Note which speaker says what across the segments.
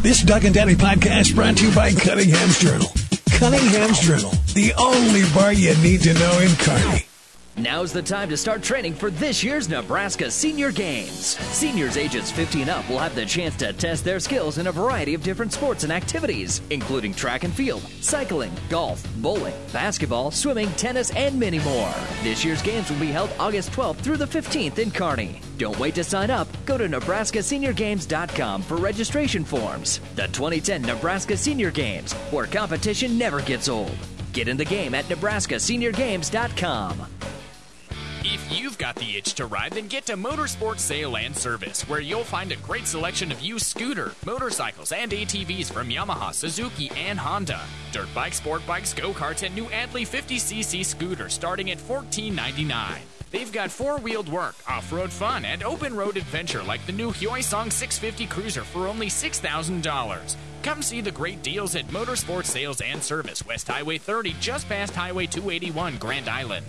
Speaker 1: This Doug and Daddy podcast brought to you by Cunningham's Journal. Cunningham's Journal, the only bar you need to know in Kearney.
Speaker 2: Now's the time to start training for this year's Nebraska Senior Games. Seniors ages 50 and up will have the chance to test their skills in a variety of different sports and activities, including track and field, cycling, golf, bowling, basketball, swimming, tennis, and many more. This year's games will be held August 12th through the 15th in Kearney. Don't wait to sign up. Go to NebraskaSeniorGames.com for registration forms. The 2010 Nebraska Senior Games, where competition never gets old. Get in the game at NebraskaSeniorGames.com.
Speaker 3: If you've got the itch to ride, then get to Motorsport Sale and Service, where you'll find a great selection of used scooter, motorcycles, and ATVs from Yamaha, Suzuki, and Honda. Dirt bikes, sport bikes, go-karts, and new Adley 50cc scooters starting at $14.99. They've got four-wheeled work, off-road fun, and open-road adventure like the new Hyoisong 650 Cruiser for only $6,000. Come see the great deals at Motorsport Sales and Service, West Highway 30, just past Highway 281, Grand Island.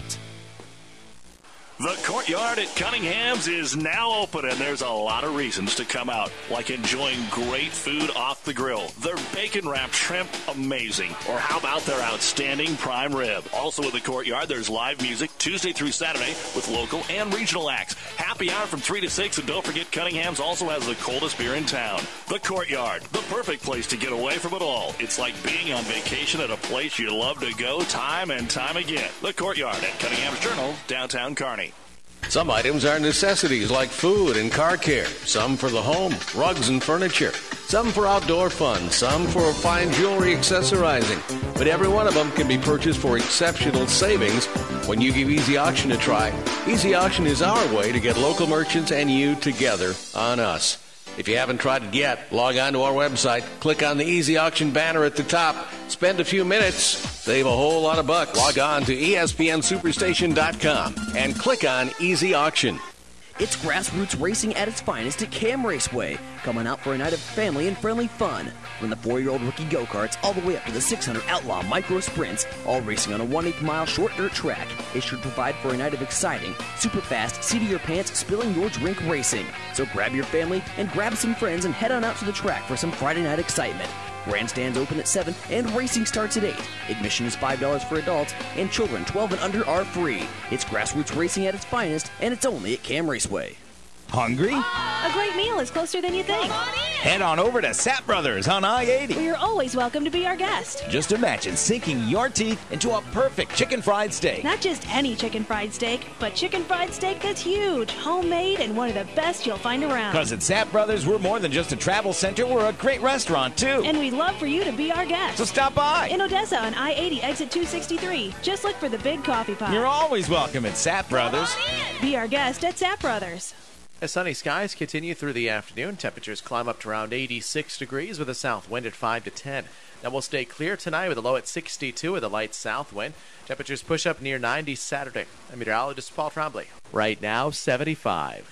Speaker 4: The Courtyard at Cunningham's is now open, and there's a lot of reasons to come out, like enjoying great food off the grill. Their bacon-wrapped shrimp, amazing. Or how about their outstanding prime rib? Also at the Courtyard, there's live music Tuesday through Saturday with local and regional acts. Happy hour from 3 to 6, and don't forget Cunningham's also has the coldest beer in town. The Courtyard, the perfect place to get away from it all. It's like being on vacation at a place you love to go time and time again. The Courtyard at Cunningham's Journal, downtown Kearney.
Speaker 5: Some items are necessities like food and car care, some for the home, rugs and furniture, some for outdoor fun, some for fine jewelry accessorizing. But every one of them can be purchased for exceptional savings when you give Easy Auction a try. Easy Auction is our way to get local merchants and you together on us. If you haven't tried it yet, log on to our website, click on the Easy Auction banner at the top, spend a few minutes, save a whole lot of bucks. Log on to ESPNSuperstation.com and click on Easy Auction.
Speaker 6: It's grassroots racing at its finest at Cam Raceway, coming out for a night of family and friendly fun. From the 4-year-old rookie go-karts all the way up to the 600 outlaw micro sprints, all racing on a 1/8 mile short dirt track, it should provide for a night of exciting, super fast, seat-of-your-pants, spilling your drink racing. So grab your family and grab some friends and head on out to the track for some Friday night excitement. Grandstands open at 7 and racing starts at 8. Admission is $5 for adults, and children 12 and under are free. It's grassroots racing at its finest, and it's only at Cam Raceway.
Speaker 7: Hungry?
Speaker 8: A great meal is closer than you think.
Speaker 7: Head on over to Sap Brothers on I-80.
Speaker 8: Well, you're always welcome to be our guest.
Speaker 7: Just imagine sinking your teeth into a perfect chicken fried steak.
Speaker 8: Not just any chicken fried steak, but chicken fried steak that's huge, homemade, and one of the best you'll find around.
Speaker 7: Because at Sap Brothers, we're more than just a travel center, we're a great restaurant, too.
Speaker 8: And we'd love for you to be our guest.
Speaker 7: So stop by.
Speaker 8: In Odessa on I-80, exit 263. Just look for the big coffee pot.
Speaker 7: You're always welcome at Sap Brothers.
Speaker 8: Be our guest at Sap Brothers.
Speaker 9: As sunny skies continue through the afternoon, temperatures climb up to around 86 degrees with a south wind at 5 to 10. Now we'll stay clear tonight with a low at 62 with a light south wind. Temperatures push up near 90 Saturday. I'm meteorologist Paul Trombley. Right now, 75.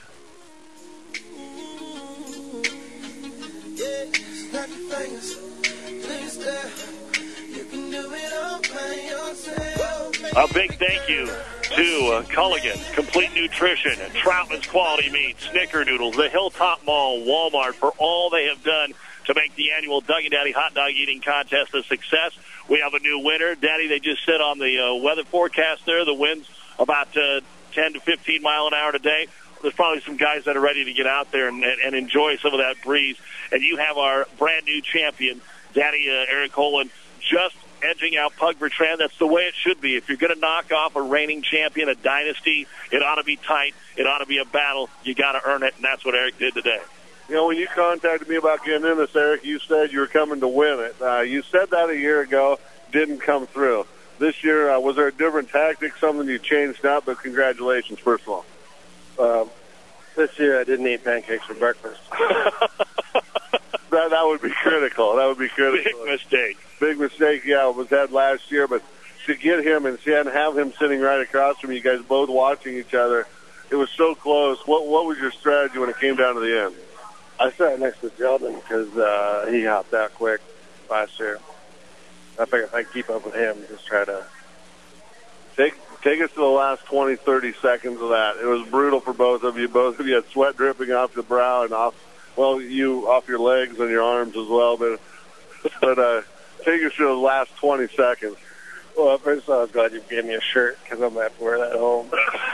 Speaker 4: A big thank you to Culligan, Complete Nutrition, Troutman's Quality Meat, Snickerdoodles, the Hilltop Mall, Walmart for all they have done to make the annual Doug and Daddy Hot Dog Eating Contest a success. We have a new winner. Daddy, they just said on the weather forecast there, the wind's about 10 to 15 mile an hour today. There's probably some guys that are ready to get out there and enjoy some of that breeze. And you have our brand new champion, Daddy Eric Holen, just edging out Pug Bertrand. That's the way it should be. If you're going to knock off a reigning champion, a dynasty, it ought to be tight. It ought to be a battle. You got to earn it, and that's what Eric did today.
Speaker 10: You know, when you contacted me about getting in this, Eric, you said you were coming to win it. You said that a year ago, didn't come through. This year, was there a different tactic, something you changed up? But congratulations, first of all.
Speaker 11: This year I didn't eat pancakes for breakfast.
Speaker 10: That would be critical. That would be critical.
Speaker 4: Big mistake.
Speaker 10: Big mistake, yeah, it was that last year. But to get him and have him sitting right across from you guys both watching each other, it was so close. What was your strategy when it came down to the end?
Speaker 11: I sat next to Sheldon because he hopped out quick last year. I figured if I could keep up with him, just try to...
Speaker 10: Take us to the last 20, 30 seconds of that. It was brutal for both of you. Both of you had sweat dripping off the brow and off well, you off your legs and your arms as well, but take us through the last 20 seconds.
Speaker 11: Well, first of all, I was glad you gave me a shirt because I'm going to have to wear that home.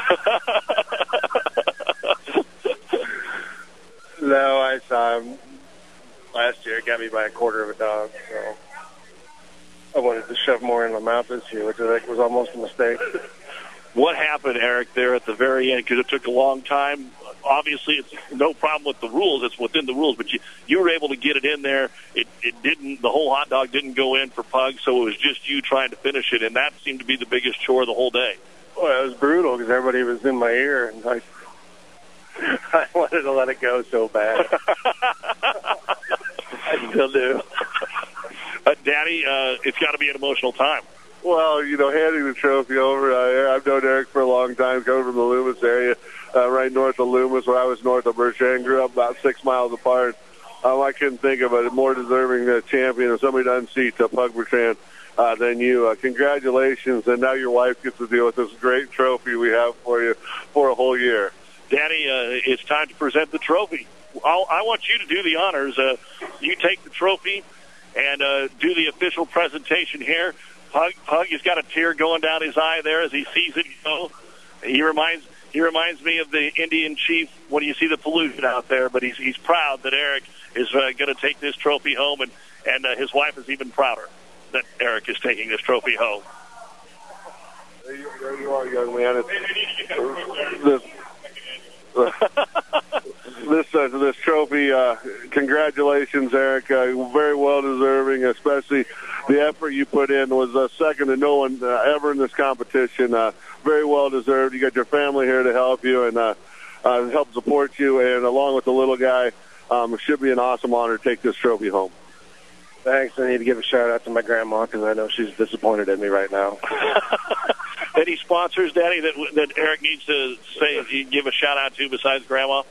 Speaker 11: No, I saw him last year. It got me by a quarter of a dog, so I wanted to shove more in my mouth this year, which I think was almost a mistake.
Speaker 4: What happened, Eric, there at the very end? Because it took a long time. Obviously, it's no problem with the rules. It's within the rules. But you were able to get it in there. It didn't. The whole hot dog didn't go in for Pug, so it was just you trying to finish it, and that seemed to be the biggest chore the whole day.
Speaker 11: Well, it was brutal because everybody was in my ear, and I wanted to let it go so bad. I still do.
Speaker 4: Danny, it's got to be an emotional time.
Speaker 10: Well, handing the trophy over, I've known Eric for a long time, coming from the Loomis area, right north of Loomis, where I was north of Bertrand, grew up about 6 miles apart. I couldn't think of a more deserving champion of somebody to unseat Pug Bertrand than you. Congratulations, and now your wife gets to deal with this great trophy we have for you for a whole year.
Speaker 4: Danny, it's time to present the trophy. I want you to do the honors. You take the trophy and do the official presentation here. Pug has got a tear going down his eye there as he sees it go. He reminds me of the Indian chief when you see the pollution out there, but he's proud that Eric is going to take this trophy home, and his wife is even prouder that Eric is taking this trophy home.
Speaker 10: There you are, young man. This trophy, congratulations, Eric. Very well deserving, especially the effort you put in was second to no one ever in this competition. Very well deserved. You got your family here to help you and help support you, and along with the little guy, it should be an awesome honor to take this trophy home.
Speaker 11: Thanks. I need to give a shout-out to my grandma because I know she's disappointed in me right now.
Speaker 4: Any sponsors, Daddy, that Eric needs to say, give a shout-out to besides Grandma?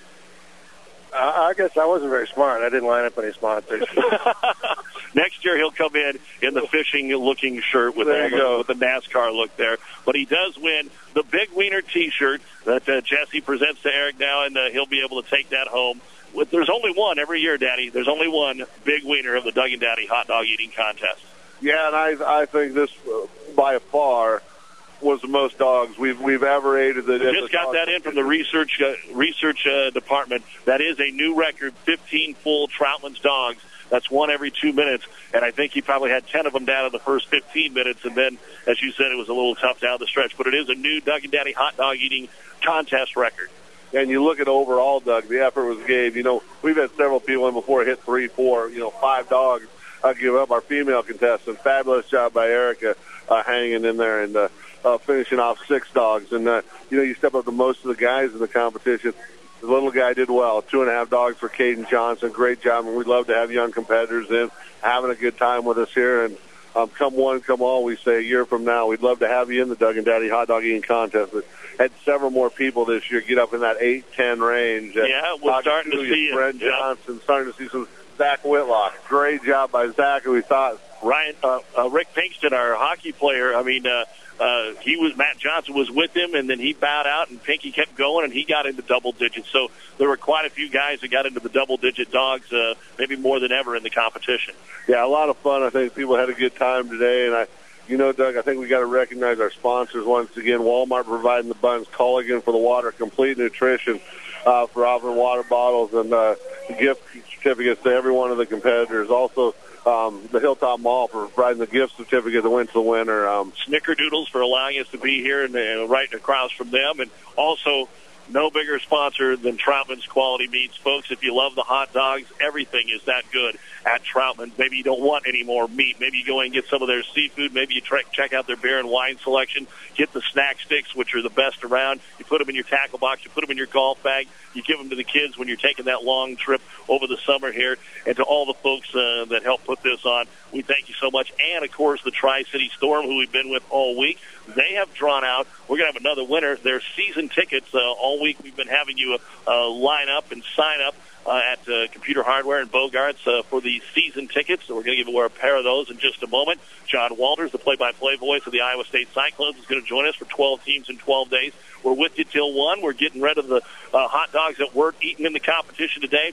Speaker 11: I guess I wasn't very smart. I didn't line up any sponsors.
Speaker 4: Next year he'll come in the fishing-looking shirt with the NASCAR look there. But he does win the Big Wiener T-shirt that Jesse presents to Eric now, and he'll be able to take that home. There's only one every year, Daddy. There's only one Big Wiener of the Doug and Daddy hot dog eating contest.
Speaker 10: Yeah, and I think this, by far, was the most dogs we've ever ate.
Speaker 4: Just got that in from the research department. That is a new record, 15 full Troutman's dogs. That's one every 2 minutes, and I think he probably had 10 of them down in the first 15 minutes, and then, as you said, it was a little tough down the stretch. But it is a new Doug and Daddy hot dog eating contest record.
Speaker 10: And you look at overall, Doug, the effort was gave. We've had several people in before hit 3, 4, 5 dogs give up. Our female contestant, fabulous job by Erica hanging in there and finishing off 6 dogs. And, you step up to most of the guys in the competition. The little guy did well. 2.5 dogs for Caden Johnson. Great job. And we'd love to have young competitors in, having a good time with us here. And come one, come all, we say a year from now, we'd love to have you in the Doug and Daddy hot dog eating contest. But had several more people this year get up in that 8-10 range.
Speaker 4: Yeah, we're starting to see
Speaker 10: Brent Johnson, starting to see some Zach Whitlock. Great job by Zach, who we thought.
Speaker 4: Rick Pinkston, our hockey player, Matt Johnson was with him, and then he bowed out, and Pinky kept going, and he got into double digits. So there were quite a few guys that got into the double-digit dogs, maybe more than ever in the competition.
Speaker 10: Yeah, a lot of fun. I think people had a good time today, and Doug, I think we got to recognize our sponsors once again. Walmart providing the buns, Culligan for the water, Complete Nutrition for offering water bottles and gift certificates to every one of the competitors. Also, the Hilltop Mall for providing the gift certificate that went to the winner.
Speaker 4: Snickerdoodles for allowing us to be here and right across from them. And also, no bigger sponsor than Troutman's Quality Meats. Folks, if you love the hot dogs, everything is that good at Troutman's. Maybe you don't want any more meat. Maybe you go and get some of their seafood. Maybe you check out their beer and wine selection. Get the snack sticks, which are the best around. You put them in your tackle box. You put them in your golf bag. You give them to the kids when you're taking that long trip over the summer here. And to all the folks that helped put this on, we thank you so much. And, of course, the Tri-City Storm, who we've been with all week. They have drawn out. We're going to have another winner. Their season tickets. All week we've been having you line up and sign up at Computer Hardware and Bogarts for the season tickets. So we're going to give away a pair of those in just a moment. John Walters, the play-by-play voice of the Iowa State Cyclones, is going to join us for 12 teams in 12 days. We're with you till 1. We're getting rid of the hot dogs that weren't eaten in the competition today.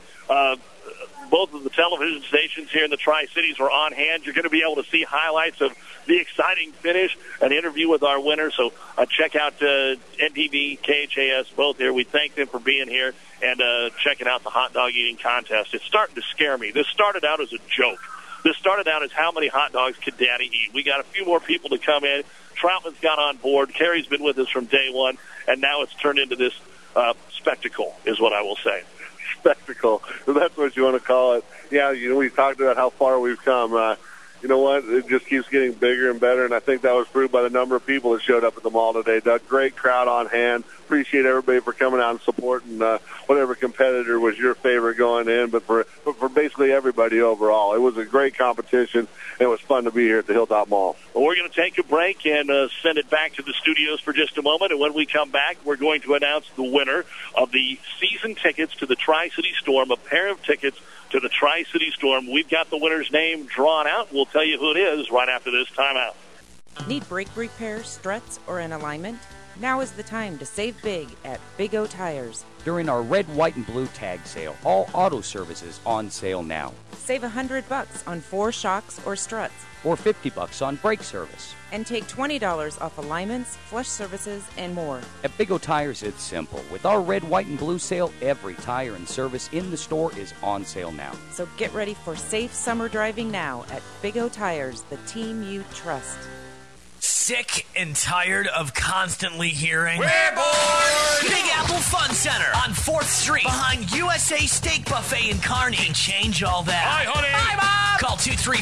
Speaker 4: Both of the television stations here in the Tri-Cities were on hand. You're going to be able to see highlights of the exciting finish, an interview with our winner. So check out NTV, KHAS, both here. We thank them for being here and checking out the hot dog eating contest. It's starting to scare me. This started out as a joke. This started out as how many hot dogs could Daddy eat. We got a few more people to come in. Troutman's got on board. Carrie's been with us from day one, and now it's turned into this spectacle is what I will say.
Speaker 10: Spectacle. That's what you want to call it. Yeah, we talked about how far we've come. You know what? It just keeps getting bigger and better, and I think that was proved by the number of people that showed up at the mall today, Doug. Great crowd on hand. Appreciate everybody for coming out and supporting whatever competitor was your favorite going in, but for basically everybody overall. It was a great competition. It was fun to be here at the Hilltop Mall.
Speaker 4: Well, we're going to take a break and send it back to the studios for just a moment, and when we come back, we're going to announce the winner of the season tickets to the Tri-City Storm, a pair of tickets to the Tri-City Storm. We've got the winner's name drawn out. We'll tell you who it is right after this timeout.
Speaker 12: Need brake repairs, struts, or an alignment? Now is the time to save big at Big O Tires.
Speaker 13: During our red, white, and blue tag sale, all auto services on sale now.
Speaker 12: Save $100 on 4 shocks or struts.
Speaker 13: Or $50 on brake service.
Speaker 12: And take $20 off alignments, flush services, and more.
Speaker 13: At Big O Tires, it's simple. With our red, white, and blue sale, every tire and service in the store is on sale now.
Speaker 12: So get ready for safe summer driving now at Big O Tires, the team you trust.
Speaker 14: Sick and tired of constantly hearing
Speaker 15: "We're bored!"
Speaker 14: Big Apple Fun Center on 4th Street behind USA Steak Buffet in Kearney can change all that.
Speaker 15: Hi, honey.
Speaker 14: Hi, Mom. Call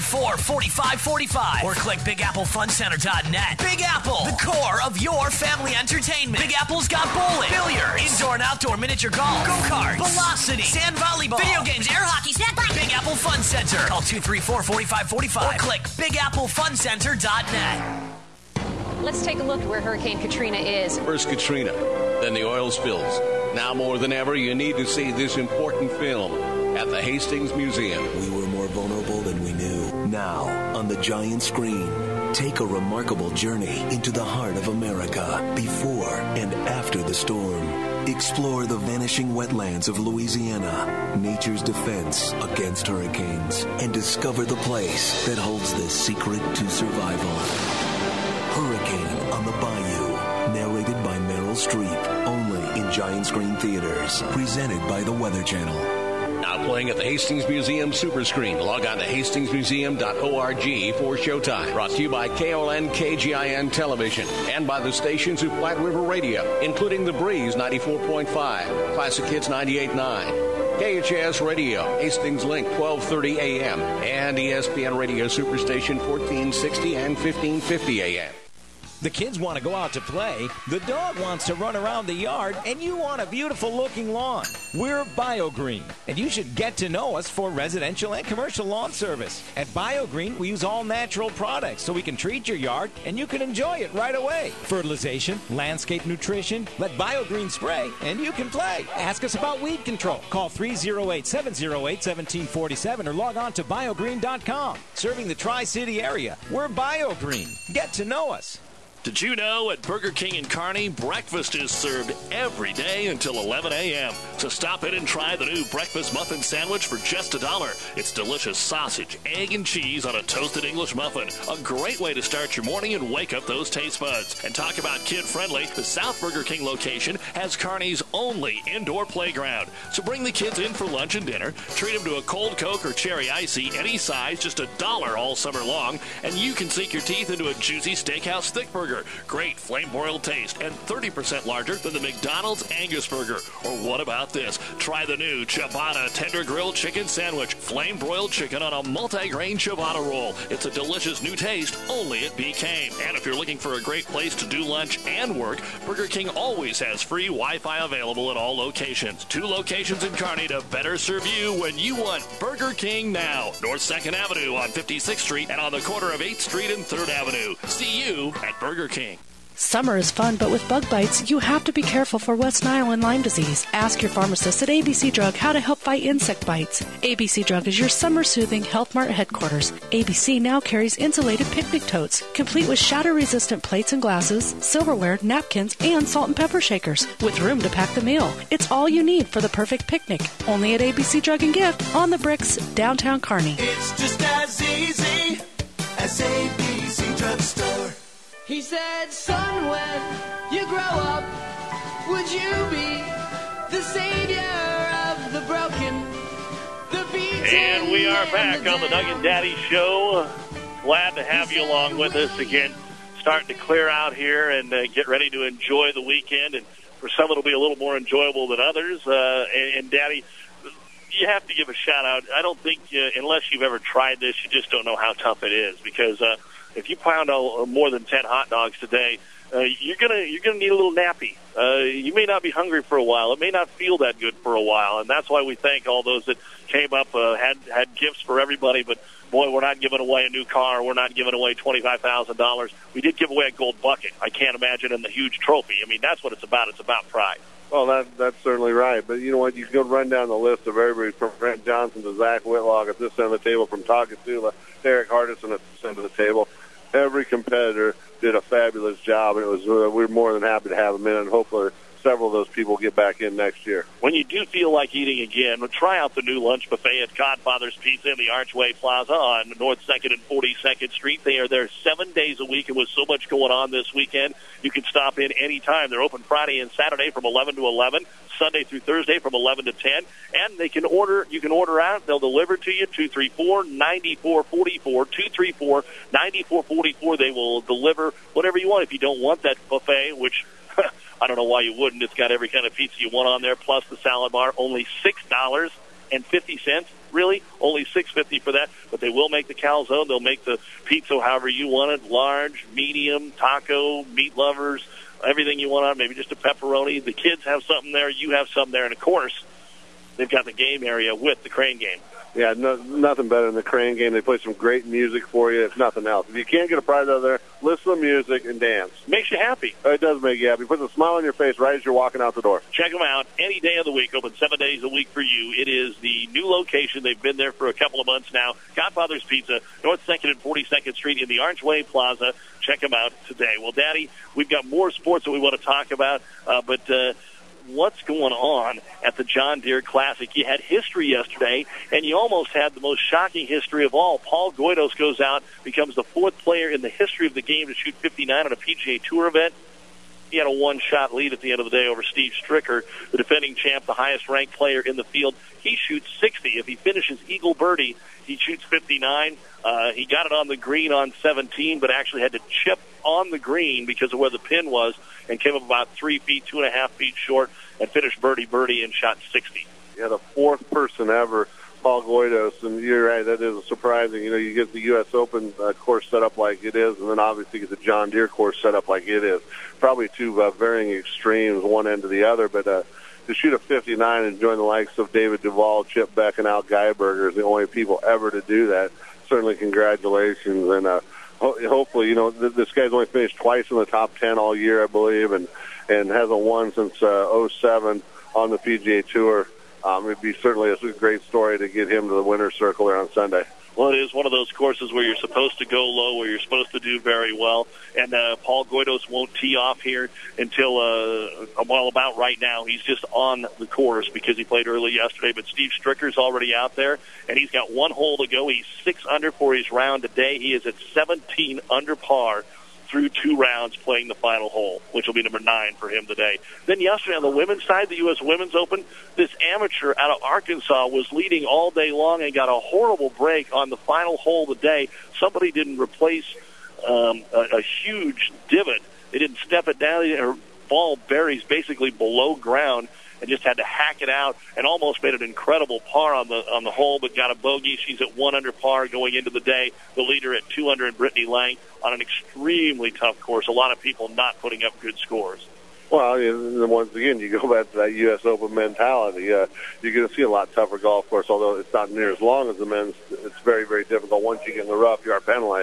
Speaker 14: 234-4545 or click BigAppleFunCenter.net. Big Apple, the core of your family entertainment. Big Apple's got bowling, billiards, indoor and outdoor miniature golf, go-karts, velocity, sand volleyball, video games, air hockey, Big Apple Fun Center. Call 234-4545 or click BigAppleFunCenter.net.
Speaker 16: Let's take a look at where Hurricane Katrina is.
Speaker 5: First Katrina, then the oil spills. Now more than ever, you need to see this important film at the Hastings Museum.
Speaker 17: We were more vulnerable than we knew. Now, on the giant screen, take a remarkable journey into the heart of America before and after the storm. Explore the vanishing wetlands of Louisiana, nature's defense against hurricanes, and discover the place that holds the secret to survival. Hurricane on the Bayou, narrated by Meryl Streep, only in giant screen theaters, presented by the Weather Channel.
Speaker 5: Now playing at the Hastings Museum Super Screen. Log on to HastingsMuseum.org for showtime. Brought to you by KOLN KGIN Television and by the stations of Platte River Radio, including The Breeze 94.5, Classic Hits 98.9. KHAS Radio, Hastings Link 1230 AM, and ESPN Radio Superstation 1460 and 1550 AM.
Speaker 7: The kids want to go out to play, the dog wants to run around the yard, and you want a beautiful-looking lawn. We're BioGreen, and you should get to know us for residential and commercial lawn service. At BioGreen, we use all-natural products so we can treat your yard, and you can enjoy it right away. Fertilization, landscape nutrition, let BioGreen spray, and you can play. Ask us about weed control. Call 308-708-1747 or log on to biogreen.com. Serving the Tri-City area, we're BioGreen. Get to know us.
Speaker 18: Did you know at Burger King in Kearney, breakfast is served every day until 11 a.m. So stop in and try the new breakfast muffin sandwich for just $1. It's delicious sausage, egg, and cheese on a toasted English muffin. A great way to start your morning and wake up those taste buds. And talk about kid-friendly, the South Burger King location has Kearney's only indoor playground. So bring the kids in for lunch and dinner, treat them to a cold Coke or cherry icy, any size, just $1 all summer long, and you can sink your teeth into a juicy steakhouse thick burger. Great flame-broiled taste and 30% larger than the McDonald's Angus Burger. Or what about this? Try the new Ciabatta Tender Grilled Chicken Sandwich. Flame-broiled chicken on a multi-grain ciabatta roll. It's a delicious new taste only at BK. And if you're looking for a great place to do lunch and work, Burger King always has free Wi-Fi available at all locations. 2 locations in Kearney to better serve you when you want Burger King now. North 2nd Avenue on 56th Street and on the corner of 8th Street and 3rd Avenue. See you at Burger King.
Speaker 15: Summer is fun, but with bug bites, you have to be careful for West Nile and Lyme disease. Ask your pharmacist at ABC Drug how to help fight insect bites. ABC Drug is your summer-soothing Health Mart headquarters. ABC now carries insulated picnic totes, complete with shatter-resistant plates and glasses, silverware, napkins, and salt and pepper shakers, with room to pack the meal. It's all you need for the perfect picnic. Only at ABC Drug and Gift on the Bricks, downtown Kearney.
Speaker 19: It's just as easy as ABC Drug Store.
Speaker 20: He said, son, when you grow up, would you be the savior of the broken, the beaten?
Speaker 4: And we are back on the Doug and Daddy Show. Glad to have you along with us again. Starting to clear out here and get ready to enjoy the weekend. And for some, it'll be a little more enjoyable than others. And Daddy, you have to give a shout out. I don't think, unless you've ever tried this, you just don't know how tough it is, because if you pound more than 10 hot dogs today, you're gonna need a little nappy. You may not be hungry for a while. It may not feel that good for a while, and that's why we thank all those that came up, had gifts for everybody. But boy, we're not giving away a new car. We're not giving away $25,000. We did give away a gold bucket. I can't imagine in the huge trophy. I mean, that's what it's about. It's about pride.
Speaker 10: Well, that's certainly right. But you know what? You can go run down the list of everybody from Brent Johnson to Zach Whitlock at this end of the table, from Takasula, Eric Hardison at this end of the table. Every competitor did a fabulous job, and it was we're more than happy to have them in, and hopefully several of those people get back in next year.
Speaker 4: When you do feel like eating again, try out the new lunch buffet at Godfather's Pizza in the Archway Plaza on North 2nd and 42nd Street. They are there 7 days a week, and with so much going on this weekend, you can stop in anytime. They're open Friday and Saturday from 11 to 11, Sunday through Thursday from 11 to 10, and you can order out. They'll deliver to you, 234-9444, 234-9444. They will deliver whatever you want. If you don't want that buffet, which I don't know why you wouldn't. It's got every kind of pizza you want on there, plus the salad bar. Only $6.50. Really? Only $6.50 for that. But they will make the calzone. They'll make the pizza however you want it, large, medium, taco, meat lovers, everything you want on, maybe just a pepperoni. The kids have something there. You have something there. And, of course, they've got the game area with the Crane game.
Speaker 10: Yeah, nothing better than the Crane game. They play some great music for you, if nothing else. If you can't get a prize out of there, listen to music and dance.
Speaker 4: Makes you happy.
Speaker 10: It does make you happy. It puts a smile on your face right as you're walking out the door.
Speaker 4: Check them out any day of the week, open 7 days a week for you. It is the new location. They've been there for a couple of months now. Godfather's Pizza, North 2nd and 42nd Street in the Archway Plaza. Check them out today. Well, Daddy, we've got more sports that we want to talk about, but what's going on at the John Deere Classic? You had history yesterday, and you almost had the most shocking history of all. Paul Goydos goes out, becomes the fourth player in the history of the game to shoot 59 on a PGA Tour event. He had a one-shot lead at the end of the day over Steve Stricker, the defending champ, the highest-ranked player in the field. He shoots 60. If he finishes eagle birdie, he shoots 59. He got it on the green on 17, but actually had to chip on the green because of where the pin was, and came up about 3 feet, 2.5 feet short, and finished birdie and shot 60.
Speaker 10: Yeah, the fourth person ever, Paul Goydos, and you're right, that is surprising. You know, you get the U.S. Open course set up like it is, and then obviously get the John Deere course set up like it is. Probably two varying extremes, one end to the other, but to shoot a 59 and join the likes of David Duval, Chip Beck, and Al Geiberger is the only people ever to do that. Certainly congratulations, and hopefully, you know, this guy's only finished twice in the top 10 all year, I believe, and hasn't won since 07 on the PGA Tour. It'd be certainly a great story to get him to the winner's circle there on Sunday.
Speaker 4: Well, it is one of those courses where you're supposed to go low, where you're supposed to do very well. And Paul Goydos won't tee off here until, about right now. He's just on the course because he played early yesterday. But Steve Stricker's already out there, and he's got one hole to go. He's 6 under for his round today. He is at 17 under par through 2 rounds playing the final hole, which will be number 9 for him today. Then yesterday on the women's side, the U.S. Women's Open, this amateur out of Arkansas was leading all day long and got a horrible break on the final hole of the day. Somebody didn't replace a huge divot. They didn't step it down. Her ball buries basically below ground, and just had to hack it out and almost made an incredible par on the hole, but got a bogey. She's at 1 under par going into the day. The leader at 2 under, and Brittany Lang on an extremely tough course. A lot of people not putting up good scores.
Speaker 10: Well, once again, you go back to that U.S. Open mentality. You're going to see a lot tougher golf course, although it's not near as long as the men's. It's very, very difficult. Once you get in the rough, you are penalized.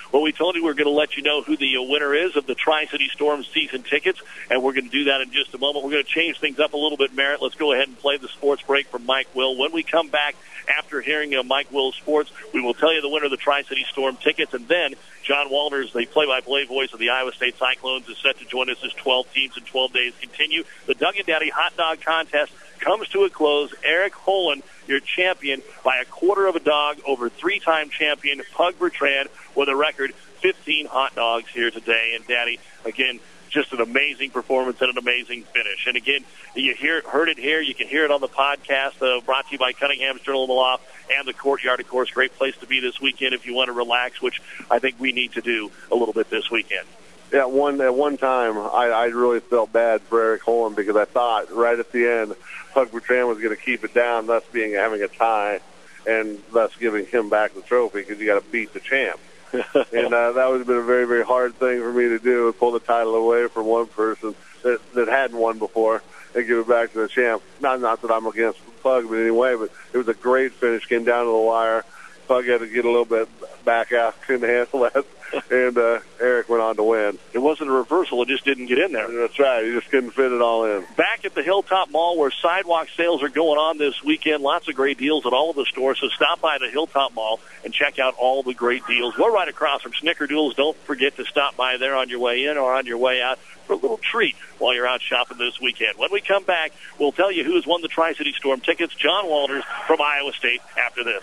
Speaker 4: Well, we told you we're going to let you know who the winner is of the Tri-City Storm season tickets, and we're going to do that in just a moment. We're going to change things up a little bit, Merritt. Let's go ahead and play the sports break from Mike Will. When we come back after hearing Mike Will's sports, we will tell you the winner of the Tri-City Storm tickets, and then John Walters, the play-by-play voice of the Iowa State Cyclones, is set to join us as 12 teams in 12 days continue. The Doug and Daddy Hot Dog Contest comes to a close. Eric Holen, your champion, by a quarter of a dog over three-time champion Pug Bertrand with a record 15 hot dogs here today. And, Daddy, again, just an amazing performance and an amazing finish. And, again, you heard it here. You can hear it on the podcast brought to you by Cunningham's Journal-in-the-Loft and the Courtyard, of course. Great place to be this weekend if you want to relax, which I think we need to do a little bit this weekend.
Speaker 10: Yeah, at one time, I really felt bad for Eric Holen because I thought right at the end Pug Bertrand was going to keep it down, thus having a tie, and thus giving him back the trophy because you got to beat the champ. And that would have been a very, very hard thing for me to do, pull the title away from one person that hadn't won before and give it back to the champ. Not that I'm against Pug, but anyway, but it was a great finish, came down to the wire. Pug had to get a little bit back out, couldn't handle that, and Eric went on to win.
Speaker 4: It wasn't a reversal, it just didn't get in there.
Speaker 10: That's right, he just couldn't fit it all in.
Speaker 4: Back at the Hilltop Mall where sidewalk sales are going on this weekend, lots of great deals at all of the stores, so stop by the Hilltop Mall and check out all the great deals. We're right across from Snickerdoodles. Don't forget to stop by there on your way in or on your way out for a little treat while you're out shopping this weekend. When we come back, we'll tell you who's won the Tri-City Storm tickets. John Walters from Iowa State after this.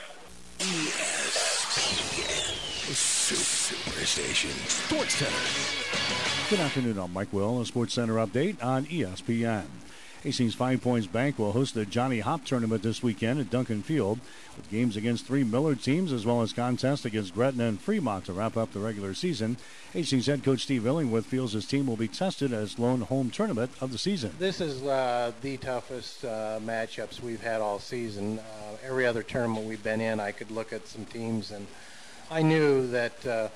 Speaker 1: ESPN Superstation Sports Center.
Speaker 21: Good afternoon, I'm Mike Will, a Sports Center update on ESPN. Hastings 5 Points Bank will host the Johnny Hop tournament this weekend at Duncan Field with games against 3 Millard teams as well as contests against Gretna and Fremont to wrap up the regular season. Hastings head coach Steve Illingworth feels his team will be tested as lone home tournament of the season.
Speaker 22: This is the toughest matchups we've had all season. Every other tournament we've been in, I could look at some teams and I knew that,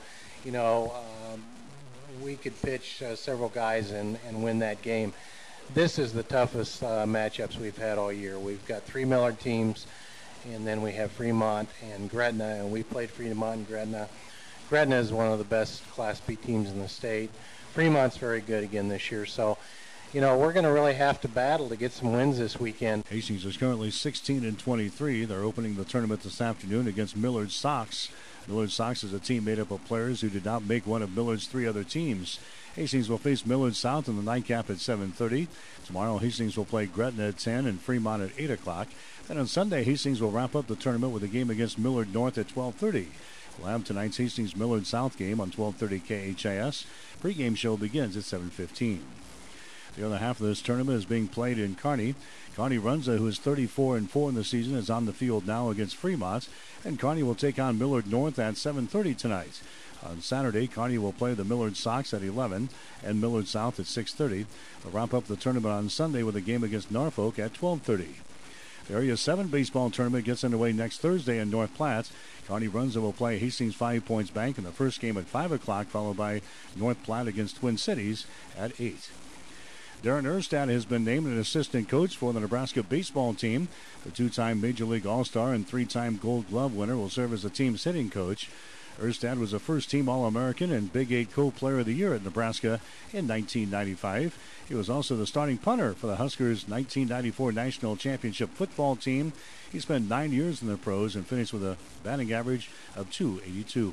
Speaker 22: we could pitch several guys and win that game. This is the toughest matchups we've had all year. We've got 3 Millard teams, and then we have Fremont and Gretna, and we played Fremont and Gretna. Gretna is one of the best Class B teams in the state. Fremont's very good again this year, so we're going to really have to battle to get some wins this weekend.
Speaker 21: Hastings is currently 16-23. They're opening the tournament this afternoon against Millard Sox. Millard Sox is a team made up of players who did not make one of Millard's 3 other teams. Hastings will face Millard South in the nightcap at 7:30. Tomorrow, Hastings will play Gretna at 10 and Fremont at 8 o'clock. Then on Sunday, Hastings will wrap up the tournament with a game against Millard North at 12:30. We'll have tonight's Hastings-Millard South game on 12:30 KHIS. Pre-game show begins at 7:15. The other half of this tournament is being played in Kearney. Kearney Runza, who is 34-4 in the season, is on the field now against Fremont. And Kearney will take on Millard North at 7:30 tonight. On Saturday, Kearney will play the Millard Sox at 11 and Millard South at 6:30. They'll wrap up the tournament on Sunday with a game against Norfolk at 12:30. The Area 7 baseball tournament gets underway next Thursday in North Platte. Kearney Runza will play Hastings 5 Points Bank in the first game at 5 o'clock, followed by North Platte against Twin Cities at 8. Darren Erstad has been named an assistant coach for the Nebraska baseball team. The 2-time Major League All-Star and 3-time Gold Glove winner will serve as the team's hitting coach. Erstad was a first-team All-American and Big 8 Co-Player of the Year at Nebraska in 1995. He was also the starting punter for the Huskers' 1994 National Championship football team. He spent 9 years in the pros and finished with a batting average of .282.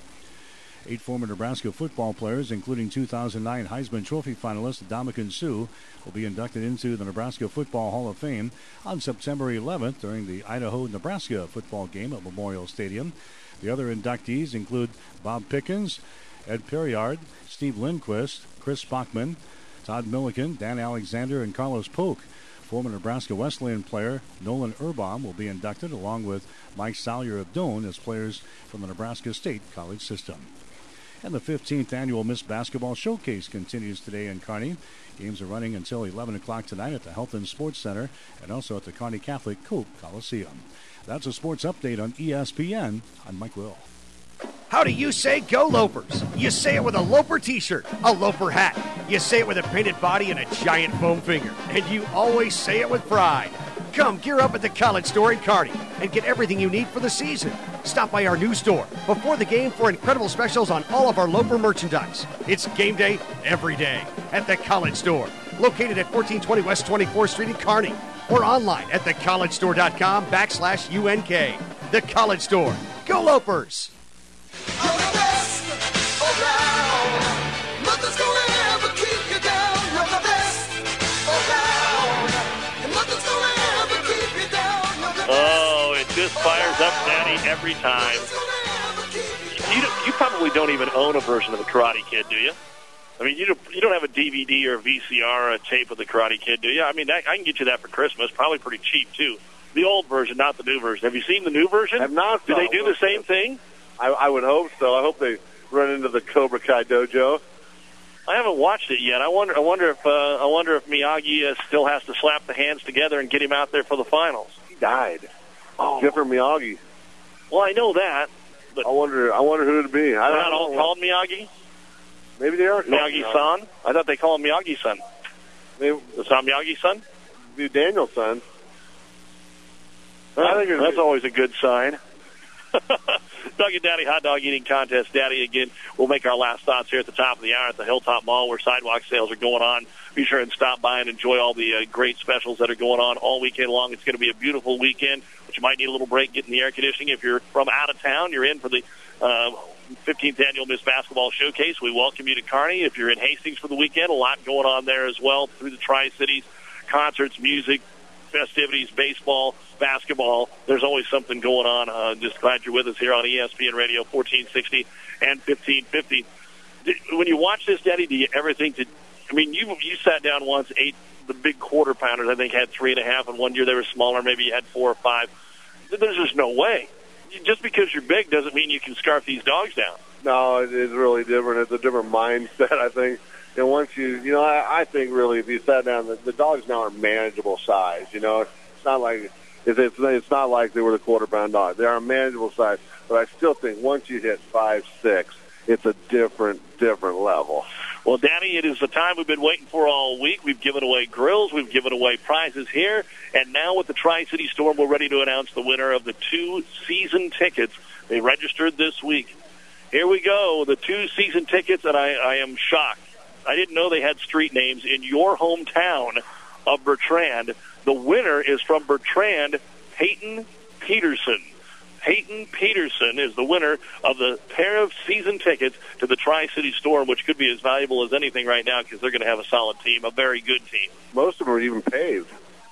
Speaker 21: 8 former Nebraska football players, including 2009 Heisman Trophy finalist Dominican Sue, will be inducted into the Nebraska Football Hall of Fame on September 11th during the Idaho-Nebraska football game at Memorial Stadium. The other inductees include Bob Pickens, Ed Perriard, Steve Lindquist, Chris Spockman, Todd Milliken, Dan Alexander, and Carlos Polk. Former Nebraska Wesleyan player Nolan Urbaum will be inducted along with Mike Salyer of Doane as players from the Nebraska State College system. And the 15th annual Miss Basketball Showcase continues today in Kearney. Games are running until 11 o'clock tonight at the Health and Sports Center and also at the Kearney Catholic Cope Coliseum. That's a sports update on ESPN. I'm Mike Will.
Speaker 23: How do you say go Lopers? You say it with a Loper t-shirt, a Loper hat. You say it with a painted body and a giant foam finger. And you always say it with pride. Come gear up at the College Store in Kearney and get everything you need for the season. Stop by our new store before the game for incredible specials on all of our Loper merchandise. It's game day every day at the College Store, located at 1420 West 24th Street in Kearney, or online at thecollegestor.com/UNK. The College Store. Go Lopers!
Speaker 4: Oh, it just fires up Daddy every time. You probably don't even own a version of the Karate Kid, do you? I mean, you don't have a DVD or a VCR or a tape of the Karate Kid, do you? I mean, I can get you that for Christmas, probably pretty cheap, too. The old version, not the new version. Have you seen the new version?
Speaker 10: Have not.
Speaker 4: Do they do the same thing?
Speaker 10: I would hope so. I hope they run into the Cobra Kai dojo.
Speaker 4: I haven't watched it yet. I wonder if Miyagi still has to slap the hands together and get him out there for the finals.
Speaker 10: He died. Oh, different Miyagi.
Speaker 4: Well, I know that, but
Speaker 10: I wonder who it'd be.
Speaker 4: They're not all called Miyagi.
Speaker 10: Maybe they are called
Speaker 4: Miyagi-san. I thought they call him Miyagi-san.
Speaker 10: Maybe
Speaker 4: it's not Miyagi-san.
Speaker 10: Be Daniel's son.
Speaker 4: I think that's always a good sign. Doug and Daddy Hot Dog Eating Contest. Daddy, again, we'll make our last stops here at the top of the hour at the Hilltop Mall where sidewalk sales are going on. Be sure and stop by and enjoy all the great specials that are going on all weekend long. It's going to be a beautiful weekend, but you might need a little break getting the air conditioning. If you're from out of town, you're in for the 15th Annual Miss Basketball Showcase. We welcome you to Kearney. If you're in Hastings for the weekend, a lot going on there as well through the Tri-Cities. Concerts, music, festivities, baseball, basketball. There's always something going on. Just glad you're with us here on ESPN Radio 1460 and 1550. When you watch this, Daddy, do you ever think that, I mean, you sat down once, ate the big quarter pounders, I think had 3.5, and one year they were smaller, maybe you had 4 or 5. There's just no way. Just because you're big doesn't mean you can scarf these dogs down.
Speaker 10: No, it is really different. It's a different mindset, I think. And once I think really if you sat down, the dogs now are manageable size. It's not like it's not like they were the quarter-pound dog. They are a manageable size. But I still think once you hit 5'6", it's a different level.
Speaker 4: Well, Danny, it is the time we've been waiting for all week. We've given away grills. We've given away prizes here. And now with the Tri-City Storm, we're ready to announce the winner of the 2 season tickets. They registered this week. Here we go, the 2 season tickets, and I am shocked. I didn't know they had street names in your hometown of Bertrand. The winner is from Bertrand, Peyton Peterson. Peyton Peterson is the winner of the pair of season tickets to the Tri-City Storm, which could be as valuable as anything right now because they're going to have a solid team, a very good team.
Speaker 10: Most of them are even paved.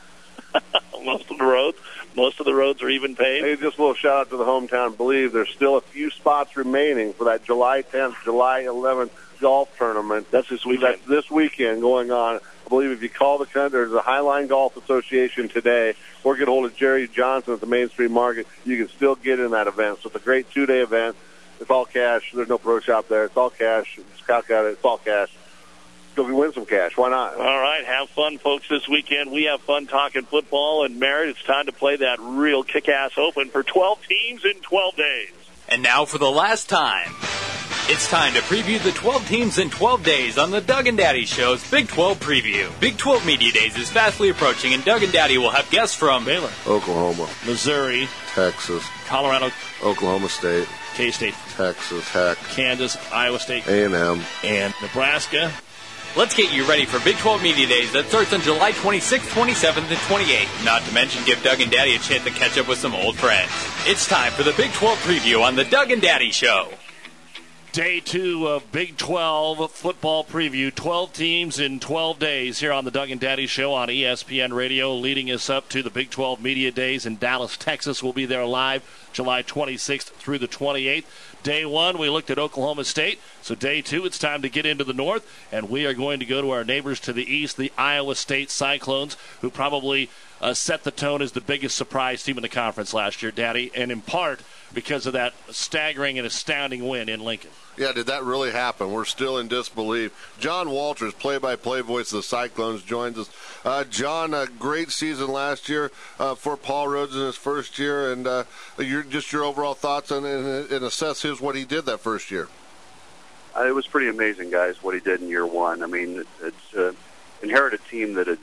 Speaker 4: Most of the roads are even paved.
Speaker 10: Hey, just a little shout out to the hometown. Believe there's still a few spots remaining for that July 10th, July 11th golf tournament.
Speaker 4: That's this weekend.
Speaker 10: That's this weekend going on. I believe if you call the country, there's a Highline Golf Association today, or get a hold of Jerry Johnson at the Main Street Market. You can still get in that event. So it's a great 2-day event. It's all cash. There's no pro shop there. It's all cash. It's all cash. Go win some cash. Why not?
Speaker 4: All right. Have fun, folks, this weekend. We have fun talking football. And, Merritt, it's time to play that real kick-ass open for 12 teams in 12 days.
Speaker 2: And now for the last time, it's time to preview the 12 teams in 12 days on the Doug and Daddy Show's Big 12 Preview. Big 12 Media Days is fastly approaching, and Doug and Daddy will have guests from
Speaker 18: Baylor,
Speaker 10: Oklahoma,
Speaker 18: Missouri,
Speaker 10: Texas,
Speaker 18: Colorado,
Speaker 10: Oklahoma State,
Speaker 18: K-State,
Speaker 10: Texas Tech,
Speaker 18: Kansas, Iowa State,
Speaker 10: A&M,
Speaker 18: and Nebraska.
Speaker 2: Let's get you ready for Big 12 Media Days that starts on July 26th, 27th, and 28th. Not to mention give Doug and Daddy a chance to catch up with some old friends. It's time for the Big 12 Preview on the Doug and Daddy Show.
Speaker 18: Day 2 of Big 12 football preview. 12 teams in 12 days here on the Doug and Daddy Show on ESPN Radio, leading us up to the Big 12 Media Days in Dallas, Texas. We'll be there live July 26th through the 28th. Day 1, we looked at Oklahoma State. So day 2, it's time to get into the north, and we are going to go to our neighbors to the east, the Iowa State Cyclones, who probably set the tone as the biggest surprise team in the conference last year, Daddy, and in part because of that staggering and astounding win in Lincoln.
Speaker 3: Yeah, did that really happen? We're still in disbelief. John Walters, play-by-play voice of the Cyclones, joins us. John, a great season last year for Paul Rhodes in his first year, and your overall thoughts on and assess what he did that first year.
Speaker 6: It was pretty amazing, guys, what he did in year one. I mean, it's inherited team that had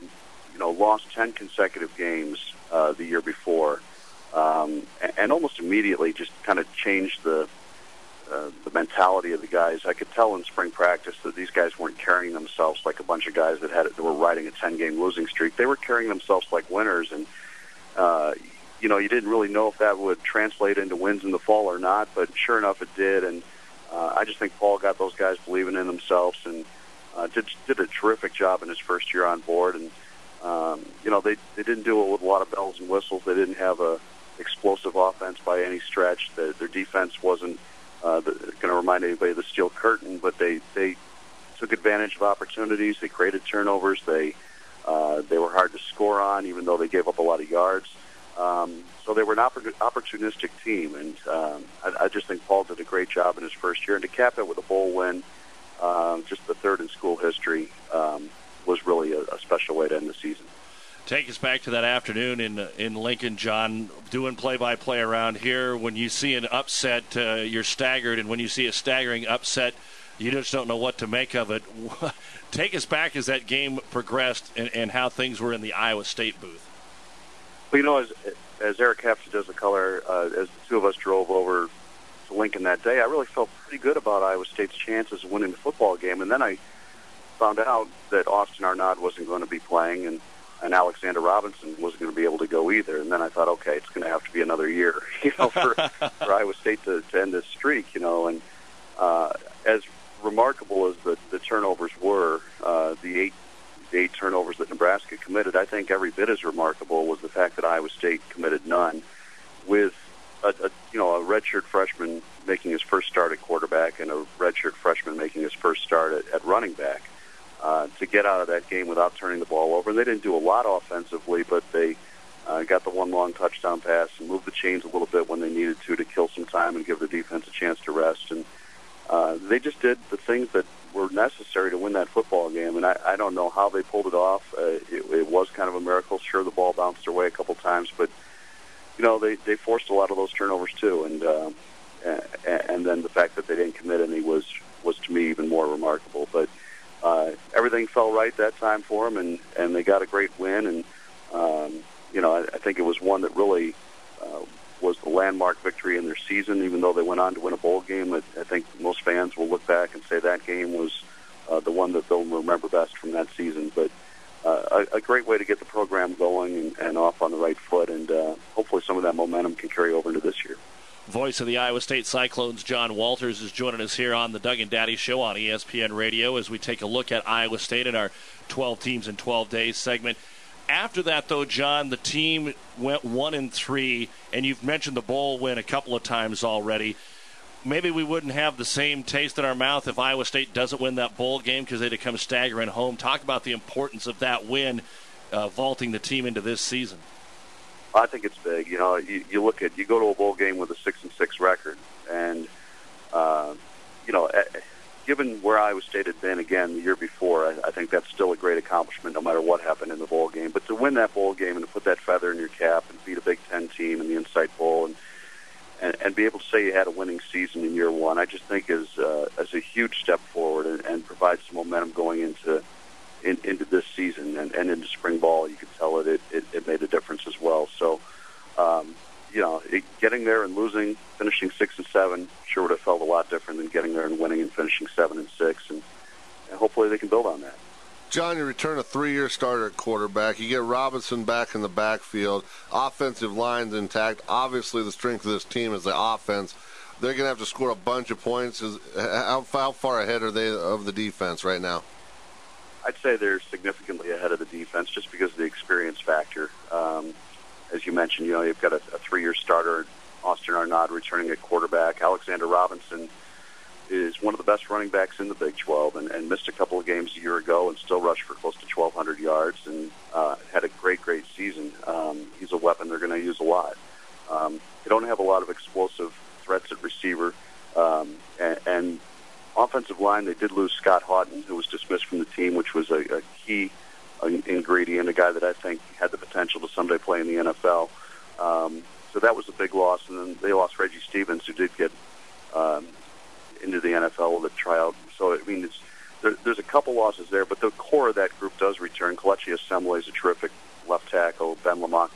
Speaker 6: lost 10 consecutive games the year before, and almost immediately just kind of changed the mentality of the guys. I could tell in spring practice that these guys weren't carrying themselves like a bunch of guys that were riding a 10-game losing streak. They were carrying themselves like winners, and you didn't really know if that would translate into wins in the fall or not, but sure enough, it did. And I just think Paul got those guys believing in themselves and did a terrific job in his first year on board. And they didn't do it with a lot of bells and whistles. They didn't have a explosive offense by any stretch. Their defense wasn't going to remind anybody of the Steel Curtain, but they took advantage of opportunities. They created turnovers. They were hard to score on, even though they gave up a lot of yards. So they were an opportunistic team, and I just think Paul did a great job in his first year. And to cap it with a bowl win, just the third in school history, was really a special way to end the season.
Speaker 18: Take us back to that afternoon in Lincoln, John, doing play-by-play around here. When you see an upset, you're staggered, and when you see a staggering upset, you just don't know what to make of it. Take us back as that game progressed and how things were in the Iowa State booth.
Speaker 6: Well, as Eric Hefty does the color, as the two of us drove over to Lincoln that day, I really felt pretty good about Iowa State's chances of winning the football game. And then I found out that Austin Arnaud wasn't going to be playing, and Alexander Robinson wasn't going to be able to go either. And then I thought, okay, it's going to have to be another year, for Iowa State to end this streak, And as remarkable as the turnovers were, the eight turnovers that Nebraska committed, I think every bit as remarkable was the fact that Iowa State committed none, with a redshirt freshman making his first start at quarterback and a redshirt freshman making his first start at running back. To get out of that game without turning the ball over. And they didn't do a lot offensively, but they got the one long touchdown pass and moved the chains a little bit when they needed to kill some time and give the defense a chance to rest. And they just did the things that were necessary to win that football game. And I don't know how they pulled it off. It was kind of a miracle. Sure, the ball bounced their way a couple times, but they forced a lot of those turnovers too. And then the fact that they didn't commit any was to me even more remarkable. But everything fell right that time for them, and they got a great win. And I think it was one that really was the landmark victory in their season. Even though they went on to win a bowl game, I think most fans will look back and say that game was the one that they'll remember best from that season. But a great way to get the program going and off on the right foot, and hopefully some of that momentum can carry over into this year.
Speaker 18: Voice of the Iowa State Cyclones, John Walters, is joining us here on the Doug and Daddy Show on ESPN Radio as we take a look at Iowa State in our 12 Teams in 12 Days segment. After that, though, John, the team went 1-3, and you've mentioned the bowl win a couple of times already. Maybe we wouldn't have the same taste in our mouth if Iowa State doesn't win that bowl game because they'd come staggering home. Talk about the importance of that win, vaulting the team into this season.
Speaker 6: I think it's big. You go to a bowl game with a 6-6 record, and given where Iowa State had been again the year before, I think that's still a great accomplishment, no matter what happened in the bowl game. But to win that bowl game and to put that feather in your cap and beat a Big Ten team in the Insight Bowl and be able to say you had a winning season in year one, I just think is a huge step forward and provides some momentum going into this season and into spring ball. You could tell it made a difference as well. So, getting there and losing, finishing 6-7, sure would have felt a lot different than getting there and winning and finishing 7-6, and hopefully they can build on that.
Speaker 3: John, you return a 3-year starter at quarterback. You get Robinson back in the backfield. Offensive line's intact. Obviously, the strength of this team is the offense. They're going to have to score a bunch of points. How far ahead are they of the defense right now?
Speaker 6: I'd say they're significantly ahead of the defense just because of the experience factor. As you mentioned, you've got a 3-year starter, Austin Arnaud, returning at quarterback. Alexander Robinson is one of the best running backs in the Big 12 and missed a couple of games a year ago and still rushed for close to 1,200 yards and had a great season. He's a weapon they're going to use a lot. They don't have a lot of explosive threats at receiver. And offensive line, they did lose Scott Houghton, who was dismissed from the team, which was a key ingredient, a guy that I think had the potential to someday play in the NFL. So that was a big loss. And then they lost Reggie Stevens, who did get into the NFL with a tryout. So, there's a couple losses there, but the core of that group does return. Kelechi Osemele is a terrific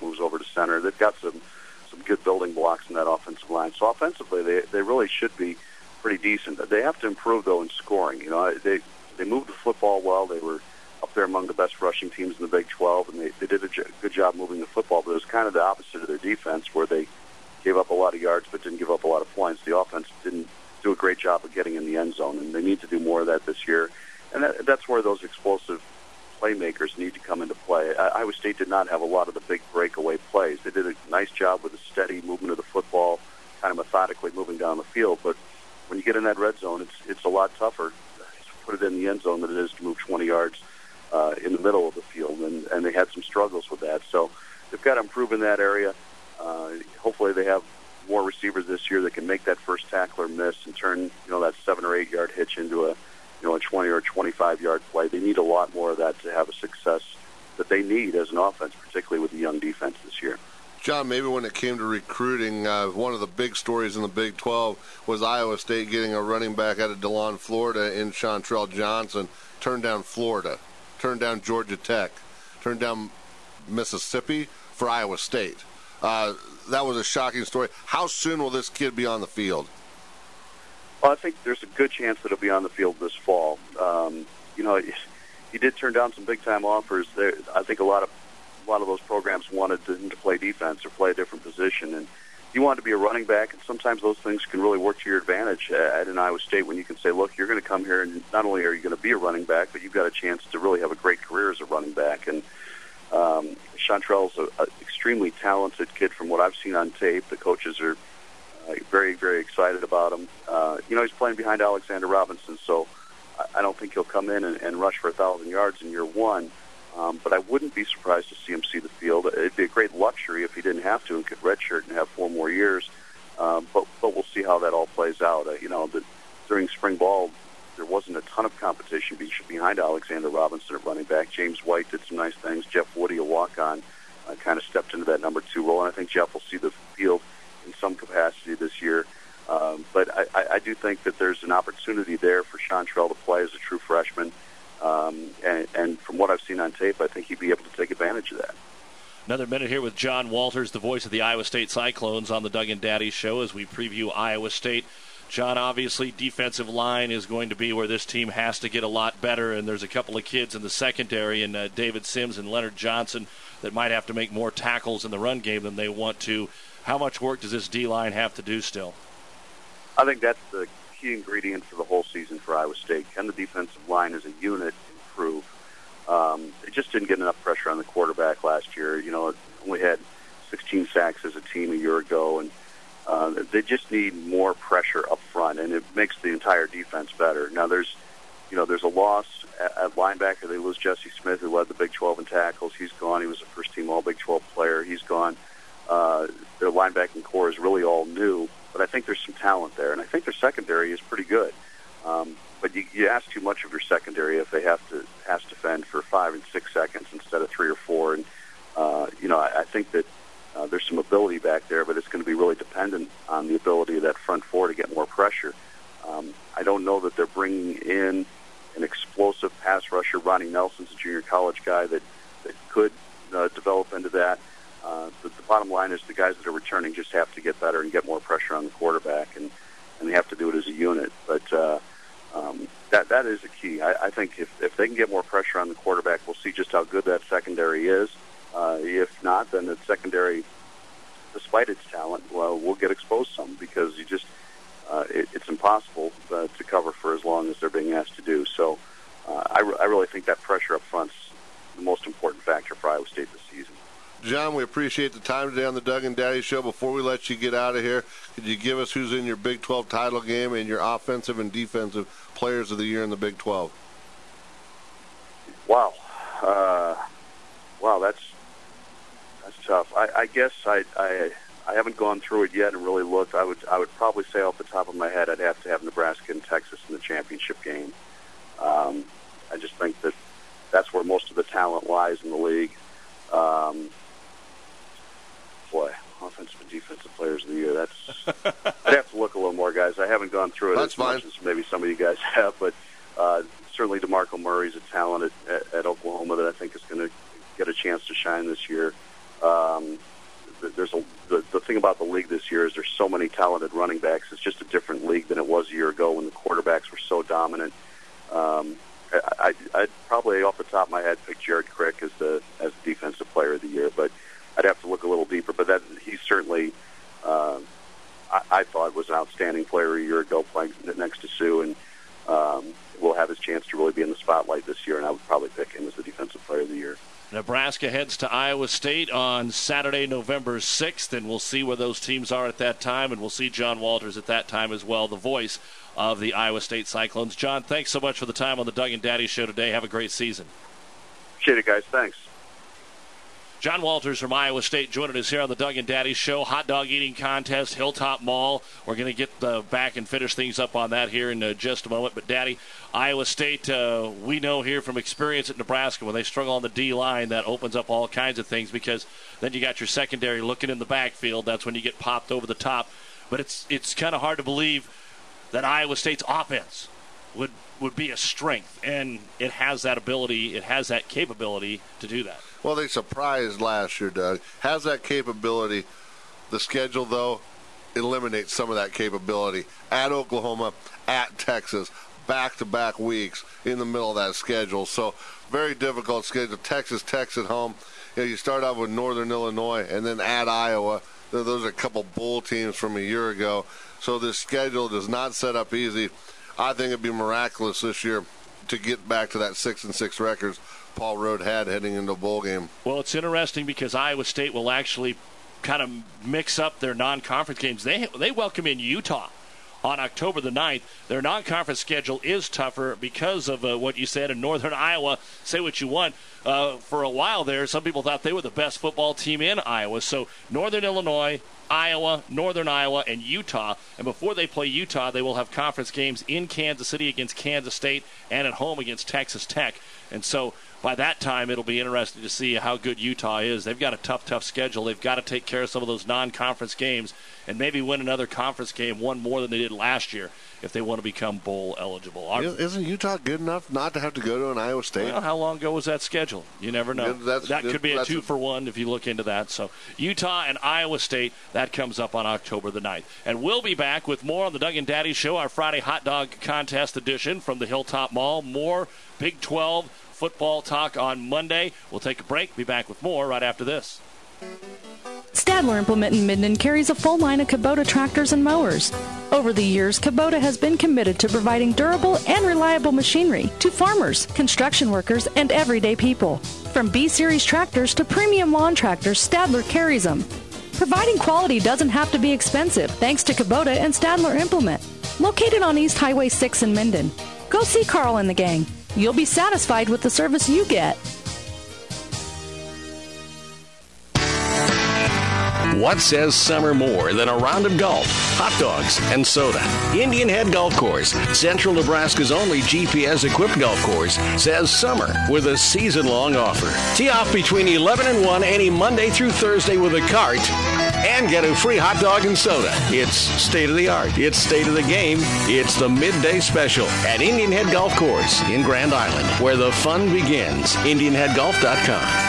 Speaker 6: moves over to center. They've got some good building blocks in that offensive line. So offensively, they really should be pretty decent. They have to improve, though, in scoring. You know, they moved the football well. They were up there among the best rushing teams in the Big 12, and they did a good job moving the football, but it was kind of the opposite of their defense, where they gave up a lot of yards but didn't give up a lot of points. The offense didn't do a great job of getting in the end zone, and they need to do more of that this year. And that's where those explosive playmakers need to come into play. Iowa State did not have a lot of the big breakaway plays. They did a nice job with a steady movement of the football, kind of methodically moving down the field, but when you get in that red zone, it's a lot tougher to put it in the end zone than it is to move 20 yards in the middle of the field, and they had some struggles with that. So they've got to improve in that area. Hopefully they have more receivers this year that can make that first tackler miss and turn that 7 or 8 yard hitch into a 20 or 25 yard play. They need a lot more of that to have a success that they need as an offense, particularly with the young defense this year.
Speaker 3: John, maybe when it came to recruiting, one of the big stories in the Big 12 was Iowa State getting a running back out of DeLon, Florida, in Chantrell Johnson. Turned down Florida, turned down Georgia Tech, turned down Mississippi for Iowa State. That was a shocking story. How soon will this kid be on the field?
Speaker 6: Well, I think there's a good chance that he'll be on the field this fall. He did turn down some big-time offers. I think a lot of those programs wanted him to play defense or play a different position, and you want to be a running back, and sometimes those things can really work to your advantage at an Iowa State when you can say, look, you're going to come here, and not only are you going to be a running back, but you've got a chance to really have a great career as a running back. And Chantrell's an extremely talented kid from what I've seen on tape. The coaches are very, very excited about him. He's playing behind Alexander Robinson, so I don't think he'll come in and rush for 1,000 yards in year one. But I wouldn't be surprised to see him see the field. It'd be a great luxury if he didn't have to and could redshirt and have 4 more years. But we'll see how that all plays out. During spring ball, there wasn't a ton of competition behind Alexander Robinson at running back. James White did some nice things. Jeff Woody, a walk-on, kind of stepped into that number 2 role. And I think Jeff will see the field in some capacity this year. But I do think that there's an opportunity there for Chantrell to play as a true freshman. And from what I've seen on tape, I think he'd be able to take advantage of that.
Speaker 18: Another minute here with John Walters, the voice of the Iowa State Cyclones, on the Doug and Daddy Show as we preview Iowa State. John, obviously, defensive line is going to be where this team has to get a lot better, and there's a couple of kids in the secondary, and David Sims and Leonard Johnson, that might have to make more tackles in the run game than they want to. How much work does this D-line have to do still?
Speaker 6: I think that's the key ingredient for the whole season for Iowa State. Can the defensive line as a unit improve? They just didn't get enough pressure on the quarterback last year. Only had 16 sacks as a team a year ago, and they just need more pressure up front, and it makes the entire defense better. Now, there's a loss at linebacker. They lose Jesse Smith, who led the Big 12 in tackles. He's gone. He was a first-team All-Big 12 player. He's gone. Their linebacking core is really all new, but I think there's some talent there, and I think their secondary is pretty good. But you ask too much of your secondary if they have to defend for 5 and 6 seconds instead of 3 or 4. And I think that there's some ability back there, but it's going to be really dependent on the ability of that front 4 to get more pressure. I don't know that they're bringing in an explosive pass rusher. Ronnie Nelson's a junior college guy that could develop into that. But the bottom line is the guys that are returning just have to get better and get more pressure on the quarterback, and they have to do it as a unit. But that is a key. I think if they can get more pressure on the quarterback, we'll see just how good that secondary is. If not, then the secondary, despite its talent, will get exposed some because you just it's impossible to cover for as long as they're being asked to do. So I really think that pressure up front's the most important factor for Iowa State this season.
Speaker 3: John, we appreciate the time today on the Doug and Daddy Show. Before we let you get out of here, could you give us who's in your Big 12 title game and your offensive and defensive players of the year in the Big 12?
Speaker 6: Wow. That's tough. I guess I haven't gone through it yet and really looked. I would probably say off the top of my head I'd have to have Nebraska and Texas in the championship game. I just think that's where most of the talent lies in the league. Offensive and defensive players of the year. I'd have to look a little more, guys. I haven't gone through it as much as maybe some of you guys have, but certainly DeMarco Murray's a talent at Oklahoma that I think is going to get a chance to shine this year. The thing about the league this year is there's so many talented running backs. It's just a different league than it was a year ago when the quarterbacks were so dominant. I'd probably, off the top of my head, pick Jared Crick as the defensive player of the year, but I'd have to look a little deeper. But he's certainly, I thought, was an outstanding player a year ago playing next to Sue, and will have his chance to really be in the spotlight this year, and I would probably pick him as the defensive player of the year.
Speaker 18: Nebraska heads to Iowa State on Saturday, November 6th, and we'll see where those teams are at that time, and we'll see John Walters at that time as well, the voice of the Iowa State Cyclones. John, thanks so much for the time on the Doug and Daddy Show today. Have a great season.
Speaker 6: Appreciate it, guys. Thanks.
Speaker 18: John Walters from Iowa State joining us here on the Doug and Daddy Show. Hot dog eating contest, Hilltop Mall. We're going to get back and finish things up on that here in just a moment. But, Daddy, Iowa State, we know here from experience at Nebraska, when they struggle on the D-line, that opens up all kinds of things, because then you got your secondary looking in the backfield. That's when you get popped over the top. But it's kind of hard to believe that Iowa State's offense would be a strength, and it has that ability, it has that capability to do that.
Speaker 3: Well, they surprised last year, Doug. Has that capability. The schedule, though, eliminates some of that capability. At Oklahoma, at Texas, back-to-back weeks in the middle of that schedule. So, very difficult schedule. Texas Tech at home. You start out with Northern Illinois, and then at Iowa. Those are a couple bowl teams from a year ago. So this schedule does not set up easy. I think it'd be miraculous this year to get back to that 6-6 records Paul Road had heading into a bowl game.
Speaker 18: Well, it's interesting because Iowa State will actually kind of mix up their non-conference games. They welcome in Utah on October the 9th. Their non-conference schedule is tougher because of what you said in Northern Iowa. Say what you want. For a while there, some people thought they were the best football team in Iowa. So Northern Illinois, Iowa, Northern Iowa, and Utah. And before they play Utah, they will have conference games in Kansas City against Kansas State and at home against Texas Tech. And so by that time, it'll be interesting to see how good Utah is. They've got a tough schedule. They've got to take care of some of those non-conference games and maybe win another conference game, one more than they did last year, if they want to become bowl eligible.
Speaker 3: Isn't Utah good enough not to have to go to an Iowa State?
Speaker 18: Well, how long ago was that schedule? You never know. That could be a 2-for-1 if you look into that. So Utah and Iowa State, that comes up on October the 9th. And we'll be back with more on the Doug and Daddy Show, our Friday hot dog contest edition from the Hilltop Mall. More Big 12 football talk on Monday. We'll take a break. Be back with more right after this.
Speaker 15: Stadler Implement in Minden carries a full line of Kubota tractors and mowers. Over the years, Kubota has been committed to providing durable and reliable machinery to farmers, construction workers, and everyday people. From B-Series tractors to premium lawn tractors, Stadler carries them. Providing quality doesn't have to be expensive, thanks to Kubota and Stadler Implement. Located on East Highway 6 in Minden. Go see Carl and the gang. You'll be satisfied with the service you get.
Speaker 5: What says summer more than a round of golf, hot dogs, and soda? Indian Head Golf Course, Central Nebraska's only GPS-equipped golf course, says summer with a season-long offer. Tee off between 11 and 1 any Monday through Thursday with a cart and get a free hot dog and soda. It's state-of-the-art. It's state of the game. It's the midday special at Indian Head Golf Course in Grand Island, where the fun begins. IndianHeadGolf.com.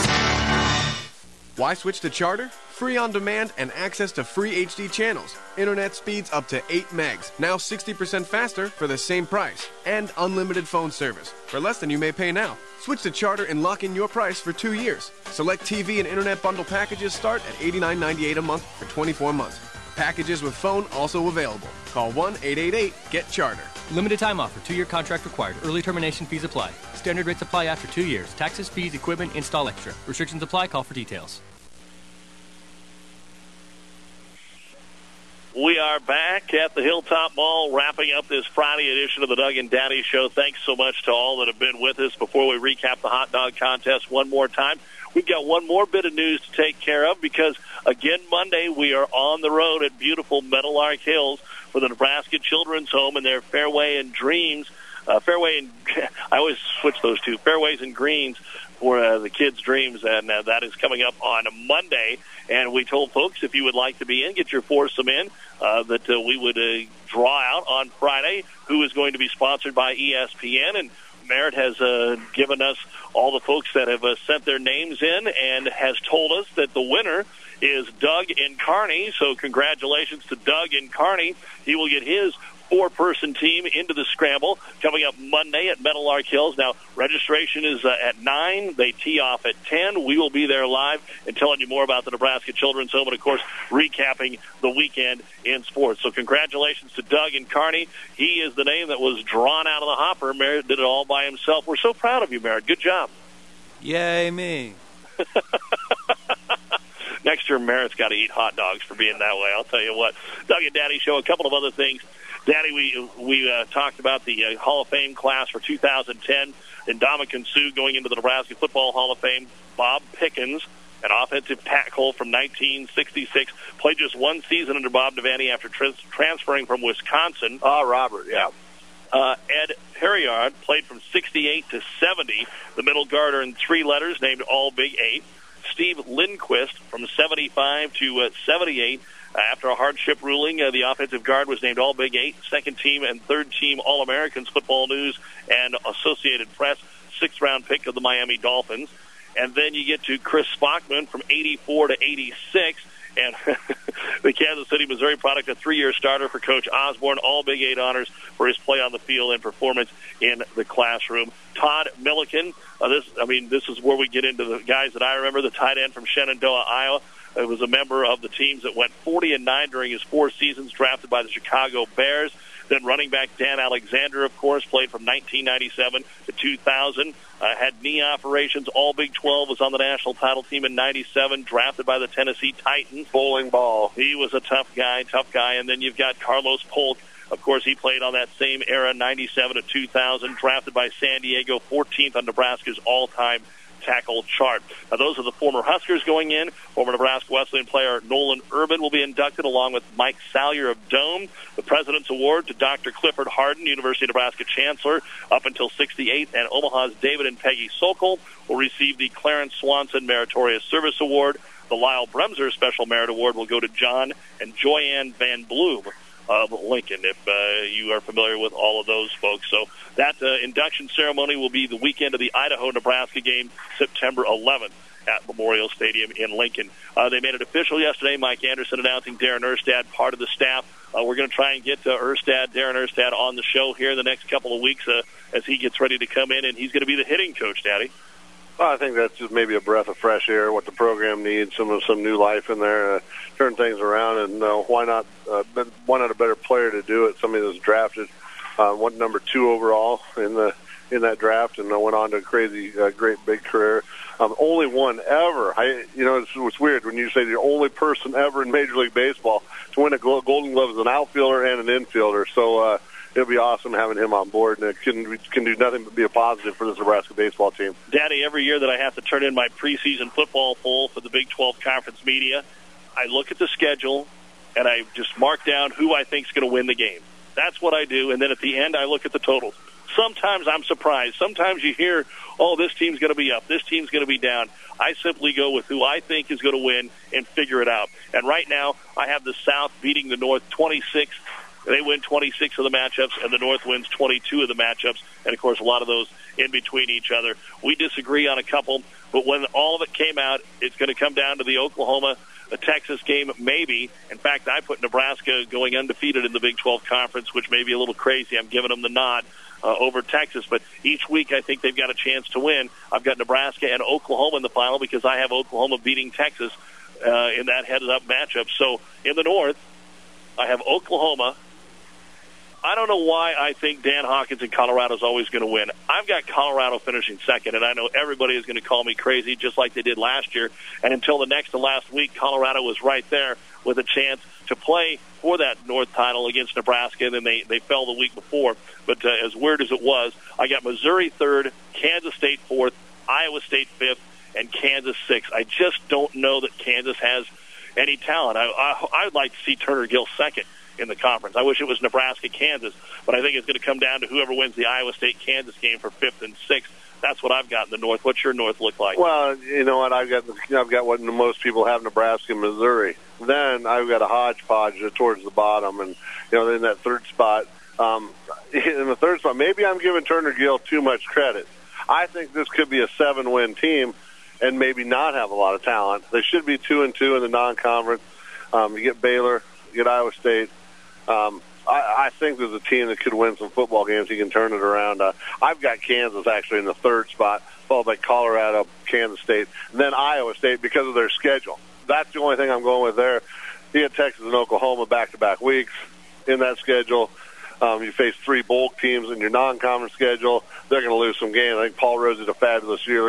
Speaker 8: Why switch to Charter? Free on demand and access to free HD channels. Internet speeds up to 8 megs, now 60% faster for the same price. And unlimited phone service, for less than you may pay now. Switch to Charter and lock in your price for 2 years. Select TV and internet bundle packages start at $89.98 a month for 24 months. Packages with phone also available. Call 1-888-GET-CHARTER.
Speaker 9: Limited time offer. 2-year contract required. Early termination fees apply. Standard rates apply after 2 years. Taxes, fees, equipment, install extra. Restrictions apply. Call for details.
Speaker 4: We are back at the Hilltop Mall, wrapping up this Friday edition of the Doug and Daddy Show. Thanks so much to all that have been with us. Before we recap the hot dog contest one more time, we've got one more bit of news to take care of because, again, Monday we are on the road at beautiful Meadowlark Hills for the Nebraska Children's Home and their Fairway and Dreams. I always switch those two, Fairways and Greens for the kids' dreams, and that is coming up on Monday. And we told folks if you would like to be in, get your foursome in, that we would draw out on Friday who is going to be sponsored by ESPN. And Merritt has given us all the folks that have sent their names in and has told us that the winner is Doug in Kearney. So congratulations to Doug in Kearney. He will get his 4-person team into the scramble coming up Monday at Meadowlark Hills. Now, registration is at 9. They tee off at 10. We will be there live and telling you more about the Nebraska Children's Home and, of course, recapping the weekend in sports. So congratulations to Doug in Kearney. He is the name that was drawn out of the hopper. Merritt did it all by himself. We're so proud of you, Merritt. Good job.
Speaker 11: Yay, me.
Speaker 4: Next year, Merritt's got to eat hot dogs for being that way. I'll tell you what. Doug and Daddy Show, a couple of other things. Daddy, we talked about the Hall of Fame class for 2010. Ndamukong Suh going into the Nebraska Football Hall of Fame. Bob Pickens, an offensive tackle from 1966, played just one season under Bob Devaney after transferring from Wisconsin.
Speaker 10: Robert, yeah.
Speaker 4: Ed Herriard played from 68 to 70. The middle guard earned 3 letters, named All Big 8. Steve Lindquist from 75 to 78. After a hardship ruling, the offensive guard was named All Big 8, second team and third team All-Americans, Football News and Associated Press, 6th-round pick of the Miami Dolphins. And then you get to Chris Spockman from 84 to 86. And the Kansas City, Missouri product, a 3-year starter for Coach Osborne, all Big 8 honors for his play on the field and performance in the classroom. Todd Milliken, this is where we get into the guys that I remember, the tight end from Shenandoah, Iowa. It was a member of the teams that went 40-9 during his 4 seasons, drafted by the Chicago Bears. Then running back Dan Alexander, of course, played from 1997 to 2000. Had knee operations. All Big 12, was on the national title team in 97, drafted by the Tennessee Titans.
Speaker 10: Bowling ball.
Speaker 4: He was a tough guy. And then you've got Carlos Polk. Of course, he played on that same era, 97 to 2000, drafted by San Diego, 14th on Nebraska's all-time tackle chart. Now, those are the former Huskers going in. Former Nebraska Wesleyan player Nolan Urban will be inducted, along with Mike Salyer of Dome. The President's Award to Dr. Clifford Harden, University of Nebraska Chancellor, up until 68. And Omaha's David and Peggy Sokol will receive the Clarence Swanson Meritorious Service Award. The Lyle Bremser Special Merit Award will go to John and Joyanne Van Bloom of Lincoln, if you are familiar with all of those folks. So that induction ceremony will be the weekend of the Idaho-Nebraska game, September 11th at Memorial Stadium in Lincoln. They made it official yesterday. Mike Anderson announcing Darren Erstad, part of the staff. We're going to try and get Darren Erstad on the show here in the next couple of weeks as he gets ready to come in, and he's going to be the hitting coach, Daddy.
Speaker 10: Well, I think that's just maybe a breath of fresh air, what the program needs, some new life in there, turn things around, and why not a better player to do it? Somebody that's drafted, went number 2 overall in that draft, and went on to a crazy, great big career. Only one ever. It's weird when you say the only person ever in Major League Baseball to win a Golden Glove as an outfielder and an infielder. So it'll be awesome having him on board, and it can do nothing but be a positive for this Nebraska baseball team.
Speaker 4: Daddy, every year that I have to turn in my preseason football poll for the Big 12 Conference media, I look at the schedule, and I just mark down who I think is going to win the game. That's what I do, and then at the end I look at the totals. Sometimes I'm surprised. Sometimes you hear, this team's going to be up, this team's going to be down. I simply go with who I think is going to win and figure it out. And right now, I have the South beating the North 26. They win 26 of the matchups, and the North wins 22 of the matchups, and, of course, a lot of those in between each other. We disagree on a couple, but when all of it came out, it's going to come down to the Oklahoma-Texas game, maybe. In fact, I put Nebraska going undefeated in the Big 12 Conference, which may be a little crazy. I'm giving them the nod over Texas, but each week I think they've got a chance to win. I've got Nebraska and Oklahoma in the final because I have Oklahoma beating Texas in that heads-up matchup. So in the North, I have Oklahoma. I don't know why I think Dan Hawkins in Colorado is always going to win. I've got Colorado finishing second, and I know everybody is going to call me crazy just like they did last year. And until the next to last week, Colorado was right there with a chance to play for that North title against Nebraska, and then they fell the week before. But as weird as it was, I got Missouri third, Kansas State fourth, Iowa State fifth, and Kansas sixth. I just don't know that Kansas has any talent. I'd like to see Turner Gill second in the conference. I wish it was Nebraska-Kansas, but I think it's going to come down to whoever wins the Iowa State-Kansas game for 5th and 6th. That's what I've got in the North. What's your North look like?
Speaker 10: Well, you know what? I've got what most people have, Nebraska and Missouri. Then I've got a hodgepodge towards the bottom, and in that third spot, in the third spot, maybe I'm giving Turner Gill too much credit. I think this could be a 7-win team and maybe not have a lot of talent. They should be 2-2 in the non-conference. You get Baylor, you get Iowa State. I think there's a team that could win some football games. He can turn it around. I've got Kansas actually in the third spot, followed by Colorado, Kansas State, and then Iowa State because of their schedule. That's the only thing I'm going with there. You get Texas and Oklahoma back-to-back weeks in that schedule. You face 3 bowl teams in your non-conference schedule. They're going to lose some games. I think Paul Rose had a fabulous year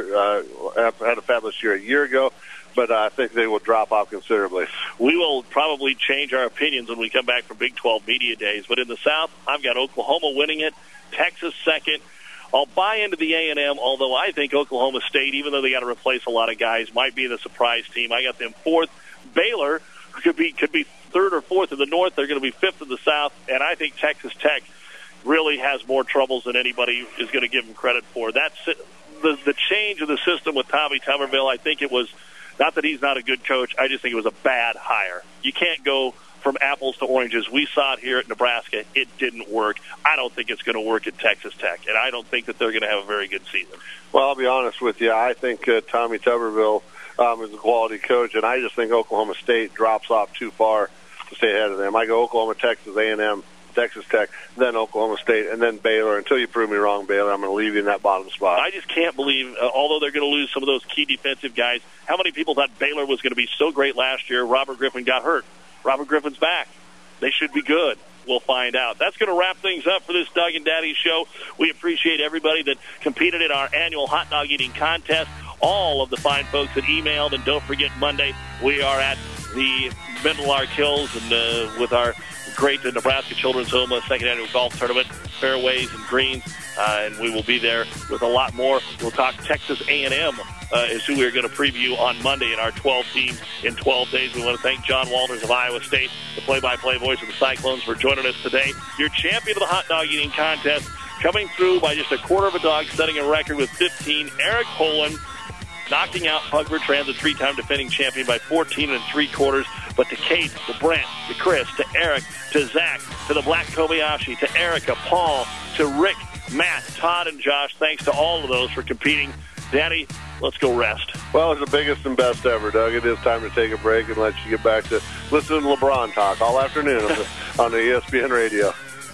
Speaker 10: a year ago, but I think they will drop off considerably.
Speaker 4: We will probably change our opinions when we come back from Big 12 Media Days. But in the South, I've got Oklahoma winning it, Texas second. I'll buy into the A&M, although I think Oklahoma State, even though they got to replace a lot of guys, might be the surprise team. I got them fourth. Baylor could be third or fourth in the North. They're going to be fifth in the South. And I think Texas Tech really has more troubles than anybody is going to give them credit for. That's the change of the system with Tommy Tuberville. I think it was not that he's not a good coach. I just think it was a bad hire. You can't go from apples to oranges. We saw it here at Nebraska. It didn't work. I don't think it's going to work at Texas Tech, and I don't think that they're going to have a very good season.
Speaker 10: Well, I'll be honest with you. I think Tommy Tuberville is a quality coach, and I just think Oklahoma State drops off too far to stay ahead of them. I go Oklahoma, Texas, A&M, Texas Tech, then Oklahoma State, and then Baylor. Until you prove me wrong, Baylor, I'm going to leave you in that bottom spot.
Speaker 4: I just can't believe, although they're going to lose some of those key defensive guys, how many people thought Baylor was going to be so great last year? Robert Griffin got hurt. Robert Griffin's back. They should be good. We'll find out. That's going to wrap things up for this Doug and Daddy show. We appreciate everybody that competed in our annual hot dog eating contest, all of the fine folks that emailed, and don't forget Monday we are at the Mendelark Hills and with our great Nebraska Children's Home second annual golf tournament, fairways and greens, and we will be there with a lot more. We'll talk Texas A&M is who we're going to preview on Monday in our 12 teams in 12 days. We want to thank John Walters of Iowa State, the play-by-play voice of the Cyclones, for joining us today. Your champion of the hot dog eating contest, coming through by just a quarter of a dog, setting a record with 15, Eric Poland, knocking out Pug Bertrand, the 3-time defending champion, by 14 3/4. But to Kate, to Brent, to Chris, to Eric, to Zach, to the Black Kobayashi, to Erica, Paul, to Rick, Matt, Todd, and Josh, thanks to all of those for competing. Daddy, let's go rest.
Speaker 10: Well, it's the biggest and best ever, Doug. It is time to take a break and let you get back to listening to LeBron talk all afternoon on the ESPN radio.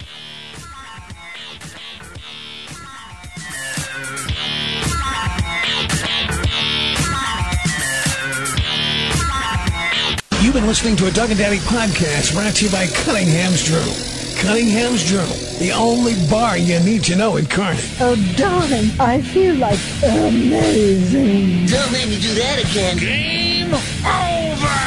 Speaker 1: You've been listening to a Doug and Daddy podcast brought to you by Cunningham's Journal. Cunningham's Journal, the only bar you need to know in Kearney.
Speaker 12: Oh, darling, I feel like amazing.
Speaker 19: Don't make me do that again.
Speaker 18: Game over!